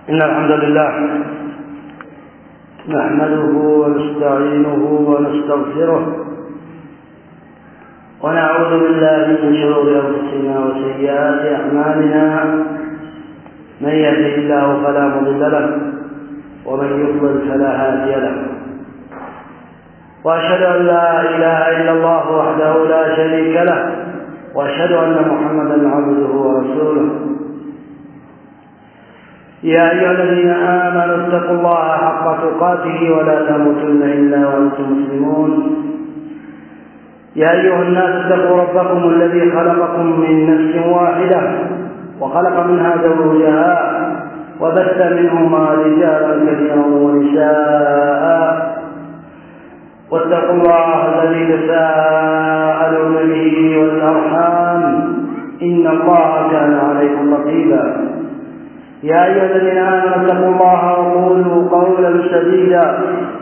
إن الحمد لله نحمده ونستعينه ونستغفره ونعوذ بالله من شرور أنفسنا وسيئات أعمالنا. من يهده الله فلا مضل له ومن يضلل فلا هادي له، وأشهد أن لا إله إلا الله وحده لا شريك له، وأشهد أن محمدا عبده ورسوله. يا أيها الذين آمنوا اتقوا الله حق تقاته ولا تموتن إلا وأنتم مسلمون. يا أيها الناس اتقوا ربكم الذي خلقكم من نفس واحدة وخلق منها زوجها وبث منهما رجالا كثيرا ونساء، واتقوا الله الذي تساءلون به والأرحام إن الله كان عليكم رقيبا. يا أيها الذين آمنوا اتقوا الله وقولوا قولا سديدا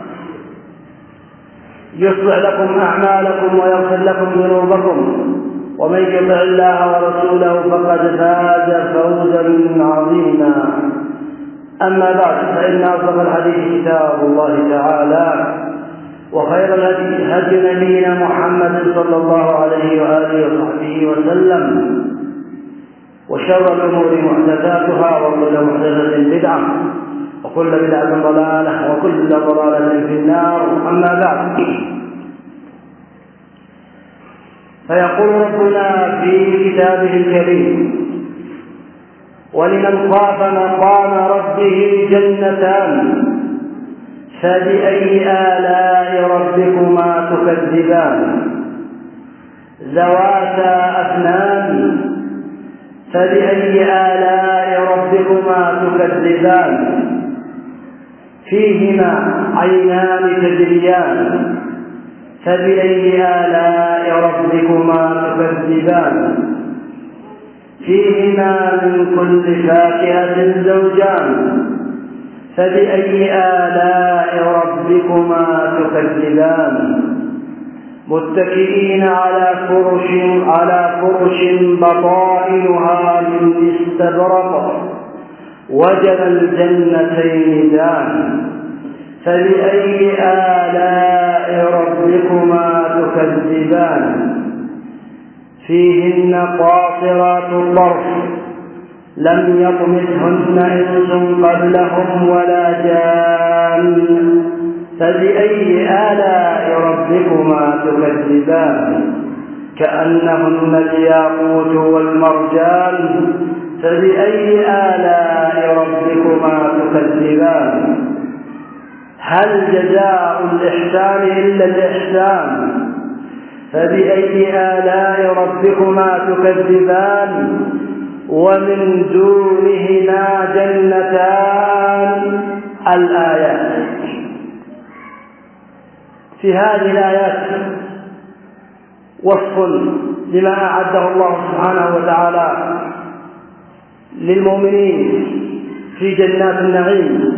يصلح لكم أعمالكم ويغفر لكم ذنوبكم، ومن يطع الله ورسوله فقد فاز فوزا عظيما. أما بعد، فإن أصدق الحديث كتاب الله تعالى، وخير الهدي هدي نبينا محمد صلى الله عليه وآله وصحبه وسلم، وشر الأمور محدثاتها، وكل محدثة بدعة، وكل بدعة ضلالة، وكل ضلالة في النار. أما بعد، فيقول ربنا في كتابه الكريم: ولمن خاف مقام ربه جنتان فبأي آلاء ربكما تكذبان ذواتا أفنان فبأي آلاء ربكما تكذبان فيهما عينان تجريان فبأي آلاء ربكما تكذبان فيهما من كل فاكهة زوجان فبأي آلاء ربكما تكذبان متكئين على فرش بطائنها من استبرق وجنى الجنتين دان فبأي آلاء ربكما تكذبان فيهن قاصرات الطرف لم يطمثهن إنس قبلهم ولا جان فبأي آلاء ربكما تكذبان كأنهن الياقوت والمرجان فبأي آلاء ربكما تكذبان هل جزاء الإحسان إلا الإحسان فبأي آلاء ربكما تكذبان ومن دونهما جنتان. الآيات. في هذه الآيات وصف لما أعده الله سبحانه وتعالى للمؤمنين في جنات النعيم،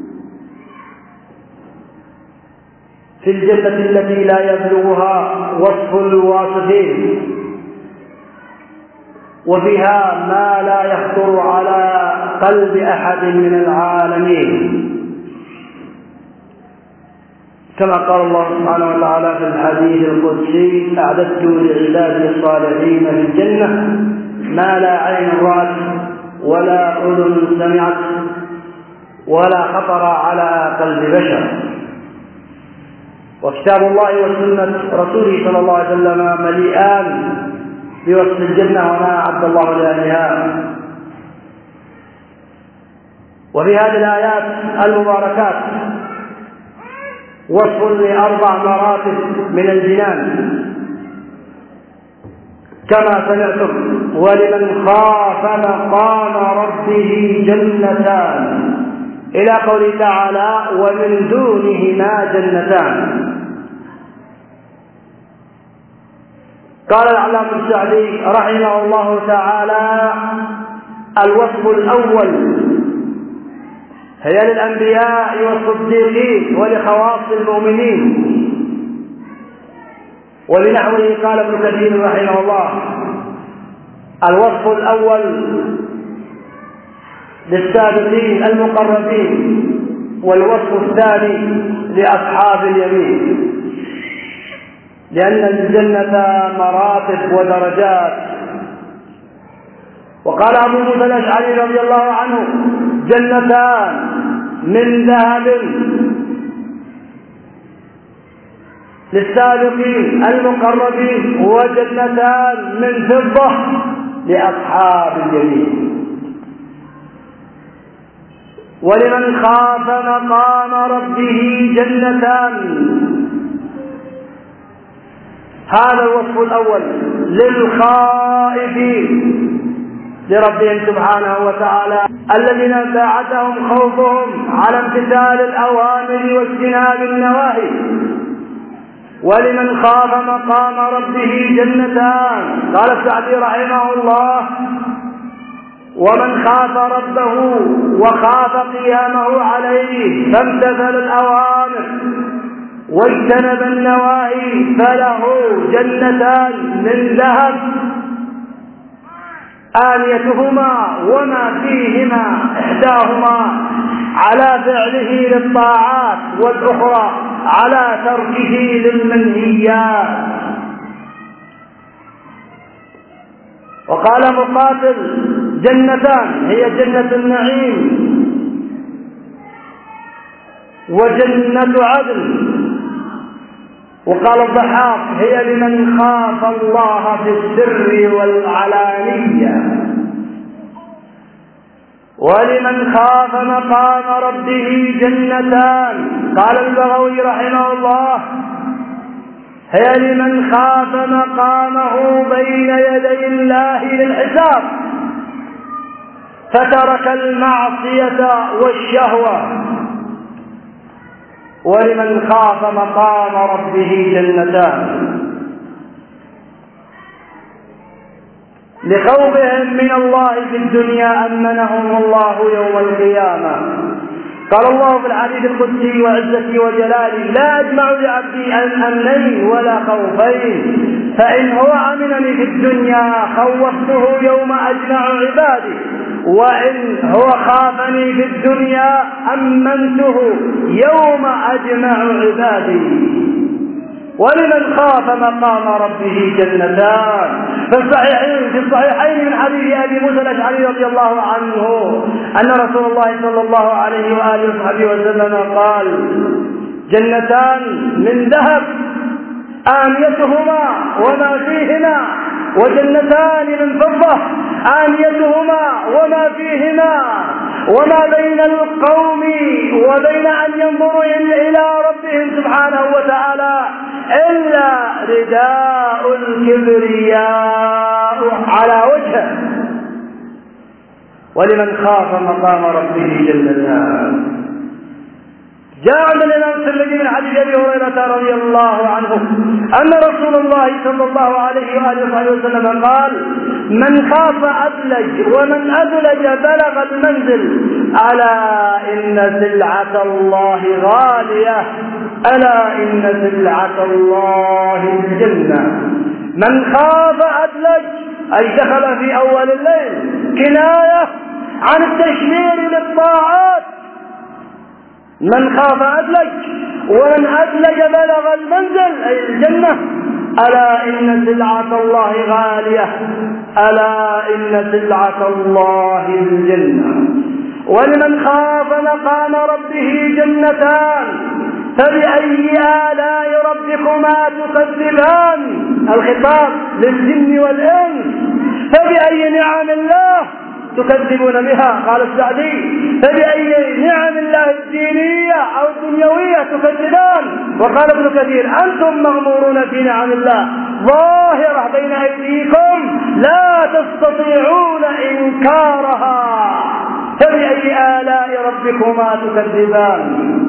في الجنة التي لا يبلغها وصف الواصفين، وفيها ما لا يخطر على قلب أحد من العالمين، كما قال الله سبحانه وتعالى في الحديث القدسي: أعددت لعبادي الصالحين في الجنة ما لا عين رأت ولا أذن سمعت ولا خطر على قلب بشر. وكتاب الله وسنة رسوله صلى الله عليه وسلم مليئان بوصف الجنة وما أعد الله لأهلها. وفي هذه الآيات المباركات وصف لأربع مراتب من الجنان كما سمعتم: ولمن خاف مقام ربه جنتان، إلى قوله تعالى: ومن دونهما جنتان. قال العلامة السعدي رحمه الله تعالى: الوصف الأول هي للأنبياء والصديقين ولخواص المؤمنين، ولنحوه قال ابن كثير رحمه الله: الوصف الأول للسابقين المقربين، والوصف الثاني لأصحاب اليمين، لأن الجنة مراتب ودرجات. وقال أبو موسى الأشعري رضي الله عنه: جنتان من ذهب للسابقين المقربين، وجنتان من فضة لأصحاب اليمين. ولمن خاف مقام ربه جنتان. هذا الوصف الأول للخائفين لربهم سبحانه وتعالى، الذين باعدهم خوفهم على امتثال الأوامر واجتناب النواهي. ولمن خاف مقام ربه جنتان. قال السعدي رحمه الله: ومن خاف ربه وخاف قيامه عليه فامتثل الأوامر واجتنب النواهي فله جنتان من ذهب آنيتهما وما فيهما، إحداهما على فعله للطاعات والأخرى على تركه للمنهيات. وقال مقاتل: جنتان هي جنة النعيم وجنة عدن. وقال الضحاك: هي لمن خاف الله في السر والعلانية. ولمن خاف مقام ربه جنتان. قال البغوي رحمه الله: هي لمن خاف مقامه بين يدي الله للحساب فترك المعصية والشهوة. ولمن خاف مقام ربه جنتان. لخوفهم من الله في الدنيا أمنهم الله يوم القيامة. قال الله في الحديث القدسي: وعزتي وجلالي لا أجمع لعبدي أمنين ولا خوفين، فإن هو أمنني في الدنيا خوفته يوم أجمع عبادي، وإن هو خافني في الدنيا أمنته يوم أجمع عبادي. ولمن خاف مقام ربه جنتان. في الصحيحين من حديث أبي موسى الأشعري رضي الله عنه أن رسول الله صلى الله عليه وآله وصحبه وسلم قال: جنتان من ذهب آنيتهما وما فيهما، وجنتان من فضة آنيتهما وما فيهما، وما بين القوم وبين أن ينظروا إلى ربهم سبحانه وتعالى إلا رداء الكبرياء على وجهه. ولمن خاف مقام ربه جنتان. جاء عند الإمام الترمذي من حديث أبي هريرة رضي الله عنه أن رسول الله صلى الله عليه وآله وسلم قال: من خاف أدلج، ومن أدلج بلغ المنزل. ألا إن سلعة الله غالية، ألا إن سلعة الله الجنة. من خاف أدلج أي دخل في أول الليل، كناية عن التشمير للطاعات. من خاف أدلج، ومن أدلج بلغ المنزل أي الجنة. ألا إن سلعة الله غالية، ألا إن سلعة الله الجنة. ولمن خاف مقام ربه جنتان. فبأي آلاء ربكما تكذبان. الخطاب للجن والإنس. فبأي نعم الله تكذبون بها. قال السعدي: فبأي نعم الله الدينية أو الدنيوية تكذبان. وقال ابن كثير: أنتم مغمورون في نعم الله ظاهرة بين أيديكم لا تستطيعون إنكارها. فبأي آلاء ربكما تكذبان.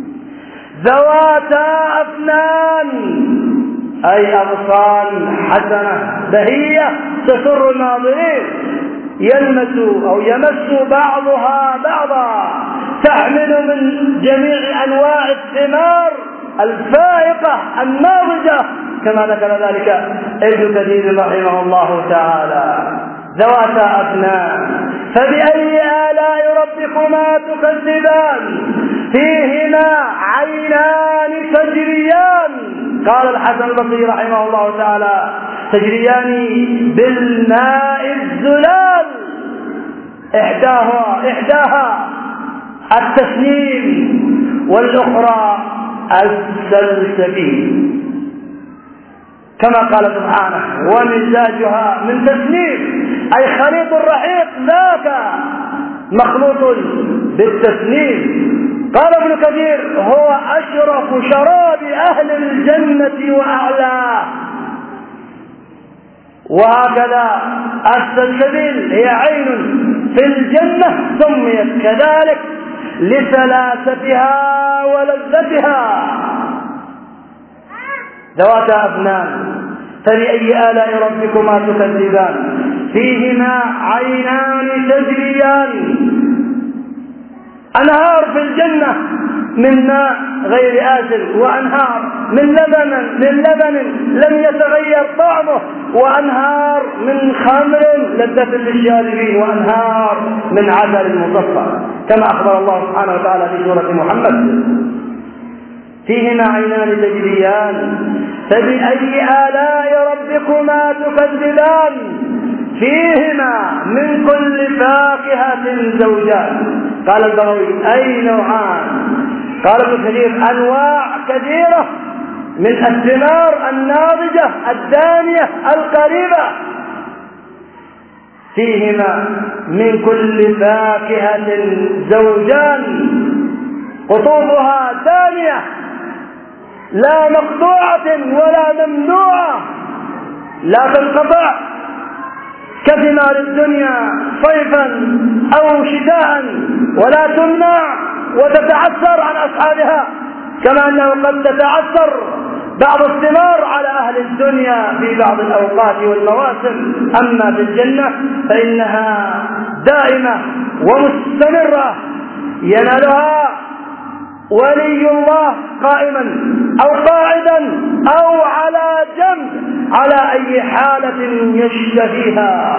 ذواتا أفنان أي أغصان حسنة بهية تسر الناظرين، يمس بعضها بعضا، تحمل من جميع أنواع الثمار الفائقة الناضجة، كما ذكر ذلك ابن كثير رحمه الله تعالى. ذواتا أفنان. فبأي آلاء ربكما تكذبان فيهما عينان تجريان. قال الحسن البصري رحمه الله تعالى: تجريان بالماء الزلال، إحداها التسنيم والأخرى السلسبيل، كما قال سبحانه: ومزاجها من تسنيم، أي خليط الرحيق ذاك مخلوط بالتسنيم. قال ابن كثير: هو أشرف شراب أهل الجنة وأعلاه. وهكذا السلسبيل هي عين في الجنة سميت كذلك لسلاستها ولذتها، ذواتا أفنان. فبأي آلاء ربكما تكذبان فيهما عينان تجريان، أنهار في الجنة من ماء غير آسن، وأنهار من لبن لم يتغير طعمه، وأنهار من خمر لذة للشاربين، وأنهار من عسل مصفى، كما أخبر الله سبحانه وتعالى في سورة محمد: فيهما عينان تجريان فبأي آلاء ربكما تكذبان فيهما من كل فاكهة زوجان. قال البغوي: أي نوعان؟ قال ابن كثير: أنواع كثيرة من الثمار الناضجة الدانية القريبة. فيهما من كل فاكهة زوجان، قطوفها دانية لا مقطوعة ولا ممنوعة، لا تنقطع كثمار الدنيا صيفا أو شتاء، ولا تمنع وتتعثر عن أصحابها، كما أنه قد تتعثر بعض الثمار على أهل الدنيا في بعض الأوقات والمواسم. أما في الجنة فإنها دائمة ومستمرة، ينالها ولي الله قائما أو قاعدا أو على جنب على أي حالة يشتهيها.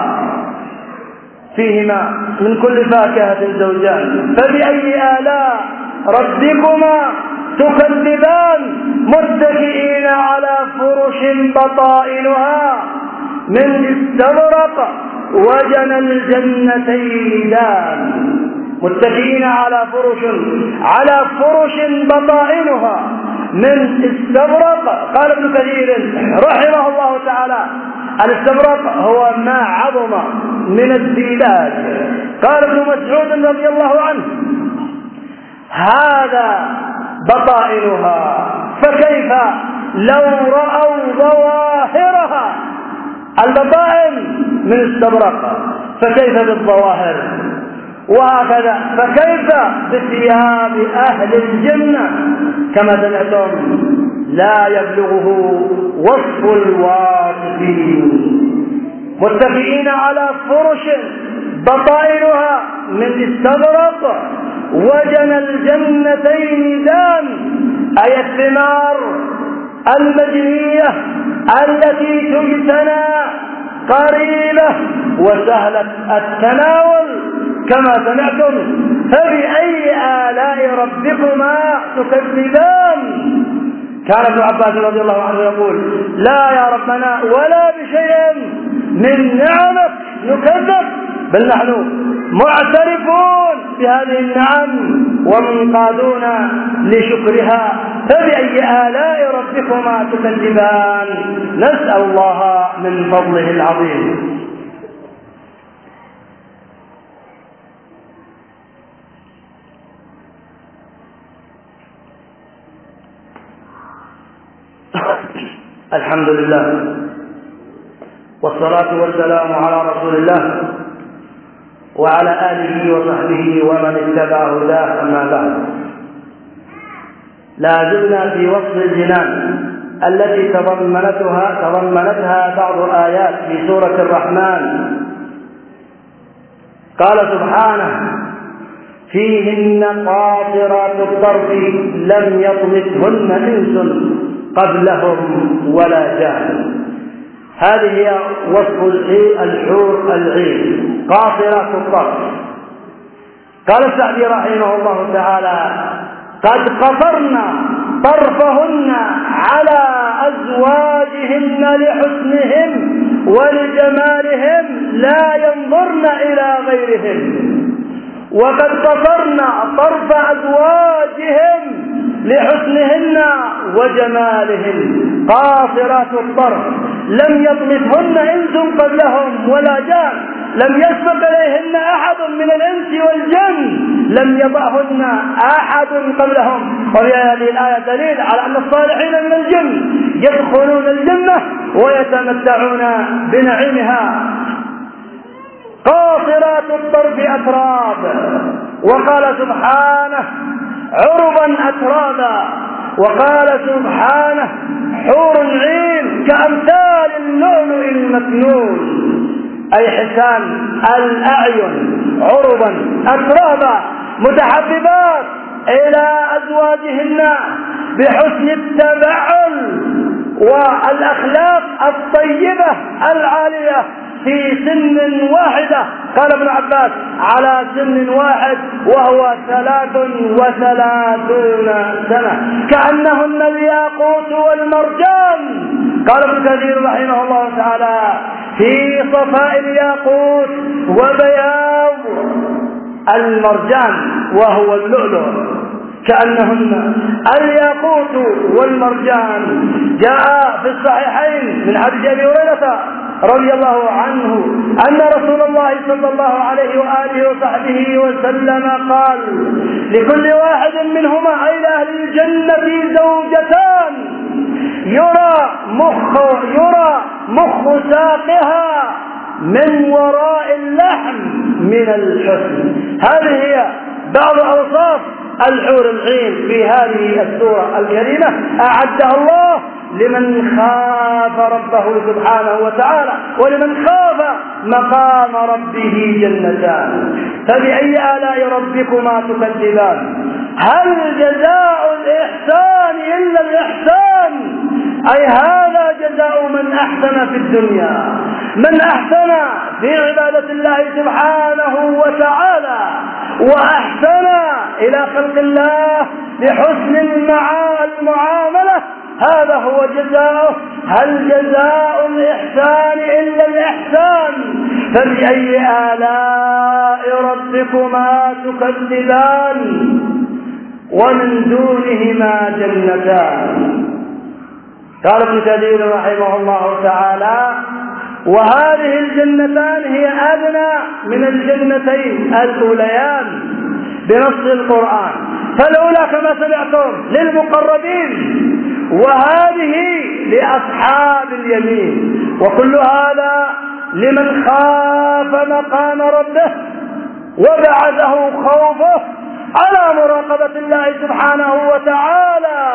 فيهما من كل فاكهة زوجان فبأي آلاء ربكما تكذبان متكئين على فرش بطائنها من استبرق وجنى الجنتين دان. متكئين على فرش بطائنها من استبرق. قال ابن كثير رحمه الله تعالى: الاستبرق هو ما عظم من الزيداد. قال ابن مسعود رضي الله عنه: هذا بطائنها، فكيف لو رأوا ظواهرها؟ البطائن من استبرق، فكيف بالظواهر؟ وهكذا فكيف بثياب أهل الجنة؟ كما سمعتم لا يبلغه وصف الواصفين. متكئين على فرش بطائنها من استبرق وجنى الجنتين دان، أي الثمار المجنية التي تجتنى قريبة وسهلة التناول، كما سمعتم. فبأي آلاء ربكما تكذبان؟ كان ابن عباس رضي الله عنه يقول: لا يا ربنا ولا بشيء من نعمك نكذب، بل نحن معترفون بهذه النعم ومنقادون لشكرها. فبأي آلاء ربكما تكذبان؟ نسأل الله من فضله العظيم. الحمد لله والصلاة والسلام على رسول الله وعلى آله وصحبه ومن اتبع هداه، أما بعد. لا زلنا في وصف الجنان التي تضمنتها بعض آيات في سورة الرحمن. قال سبحانه: فيهن قاصرات الطرف لم يطمثهن إنس قبلهم ولا جان. هذه هي وصف الحور العين، قاصرات الطرف. قال السعدي رحمه الله تعالى: قد قصرنا طرفهن على أزواجهن لحسنهم ولجمالهم لا ينظرن إلى غيرهم. وقد قصرنا طرف أزواجهم لحسنهن وجمالهن، قاصرات الطرف، لم يطمثهن إنس قبلهم ولا جان، لم يسبق إليهن أحد من الإنس والجن، لم يضعهن أحد قبلهم. وفي هذه الآية دليل على أن الصالحين من الجن يدخلون الجنة ويتمتعون بنعيمها. قاصرات الطرف أتراب، وقال سبحانه: عربا أترابا، وقال سبحانه: حور عين كأمثال اللؤلؤ المكنون، أي حسان الأعين، عربا أترابا، متحببات إلى أزواجهن بحسن التبعل والأخلاق الطيبة العالية في سن واحدة. قال ابن عباس: على سن واحد، وهو 33 سنة، كأنهن الياقوت والمرجان. قال ابن كثير رحمه الله تعالى: في صفاء الياقوت وبياض المرجان وهو اللؤلؤ، كأنهن الياقوت والمرجان. جاء في الصحيحين من حديث أبي هريرة رضي الله عنه أن رسول الله صلى الله عليه وآله وصحبه وسلم قال: لكل واحد منهما، أي أهل الجنة، زوجتان يرى مخ ساقها من وراء اللحم من الحسن. هذه هي بعض أوصاف الحور العين في هذه السورة الكريمة، أعدها الله لمن خاف ربه سبحانه وتعالى، ولمن خاف مقام ربه جنتان. فبأي آلاء ربكما تكذبان؟ هل جزاء الإحسان إلا الإحسان؟ أي هذا جزاء من أحسن في الدنيا، من أحسن في عبادة الله سبحانه وتعالى، وأحسن إلى خلق الله بحسن المعاملة، هذا هو جزاؤه. هل جزاء الإحسان إلا الإحسان؟ فبأي آلاء ربكما تكذبان؟ ومن دونهما جنتان. قال ابن كثير رحمه الله تعالى: وهذه الجنتان هي أدنى من الجنتين الأوليان بنص القرآن، فالأولى كما سمعتم للمقربين، وهذه لأصحاب اليمين. وكل هذا لمن خاف مقام ربه وبعده خوفه على مراقبة الله سبحانه وتعالى،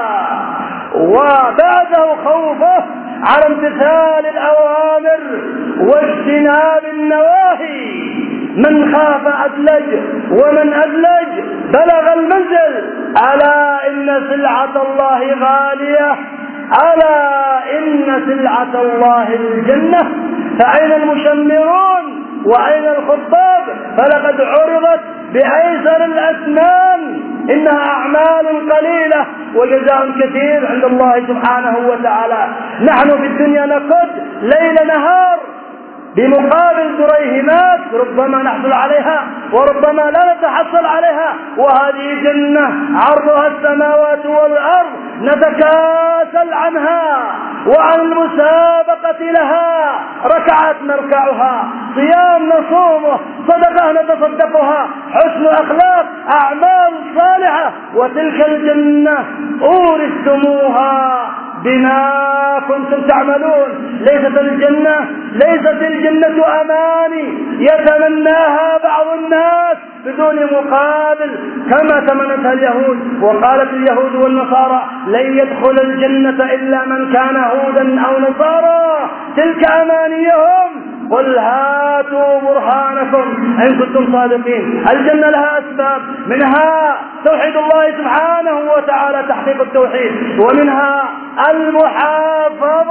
وبعده خوفه على امتثال الأوامر واجتناب النواهي. من خاف أدلج، ومن أدلج بلغ المنزل. ألا إن سلعة الله غالية، ألا إن سلعة الله الجنة. فأين المشمرون وأين الخطاب؟ فلقد عرضت بأيسر الأثمان، إنها أعمال قليلة وجزاء كثير عند الله سبحانه وتعالى. نحن في الدنيا نقد ليل نهار بمقابل دريهمات ربما نحصل عليها وربما لا نتحصل عليها، وهذه جنة عرضها السماوات والأرض نتكاسل عنها وعن المسابقة لها. ركعات نركعها، صيام نصومه، صدقة نتصدقها، حسن أخلاق، أعمال صالحة، وتلك الجنة أورثتموها بما كنتم تعملون. ليست الجنة أماني يتمناها بعض الناس بدون مقابل كما تمنتها اليهود. وقالت اليهود والنصارى: لن يدخل الجنة إلا من كان هودا أو نصارى. تلك أمانيهم، قل هاتوا برهانكم إن كنتم صادقين. الجنة لها أسباب، منها توحيد الله سبحانه وتعالى، تحقيق التوحيد، ومنها المحافظة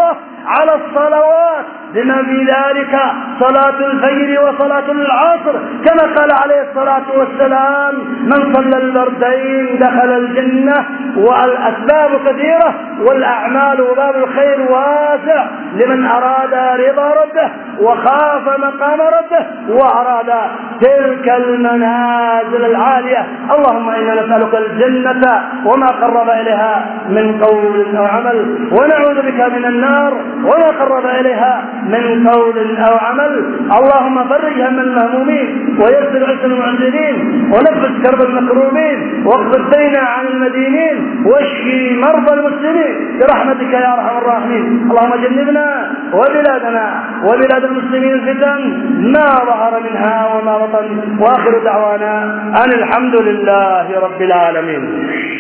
على الصلوات بما في ذلك صلاة الفجر وصلاة العصر، كما قال عليه الصلاة والسلام: من صلى البردين دخل الجنة. والأسباب كثيرة والأعمال وباب الخير واسع لمن أراد رضا ربه وخاف مقام ربه وأراد تلك المنازل العالية. اللهم إنا نسألك الجنة وما قرب إليها من قول أو عمل، ونعوذ بك من النار وما قرب إليها من قول أو عمل. اللهم فرج هم المهمومين ويسر عسر المعسرين ونفس كرب المكروبين واقض الدين عن المدينين واشفي مرضى المسلمين برحمتك يا أرحم الراحمين. اللهم جنبنا وبلادنا وبلاد المسلمين الفتن ما ظهر منها وما بطن، وآخر دعوانا أن الحمد لله رب العالمين.